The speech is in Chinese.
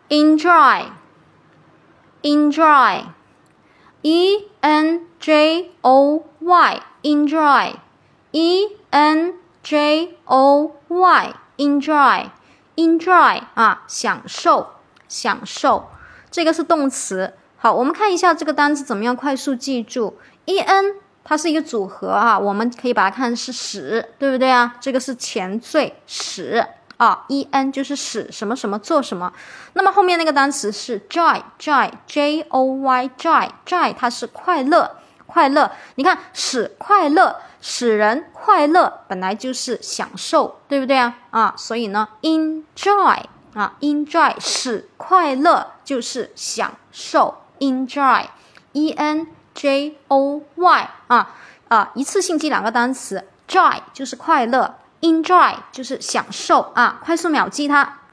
enjoy enjoy enjoy enjoy enjoy enjoy enjoy 啊，享受享受，这个是动词。好，我们看一下这个单词怎么样快速记住。en 它是一个组合啊，我们可以把它看是使，对不对啊？这个是前缀使啊 ，en 就是使什么什么做什么。那么后面那个单词是 joy joy joy joy joy 它是快乐快乐。你看使快乐使人快乐本来就是享受，对不对啊？啊，所以呢 enjoy 啊 enjoy 使快乐就是享受 enjoy enjoy 一次性记两个单词 joy 就是快乐 enjoy 就是享受啊，快速秒记它。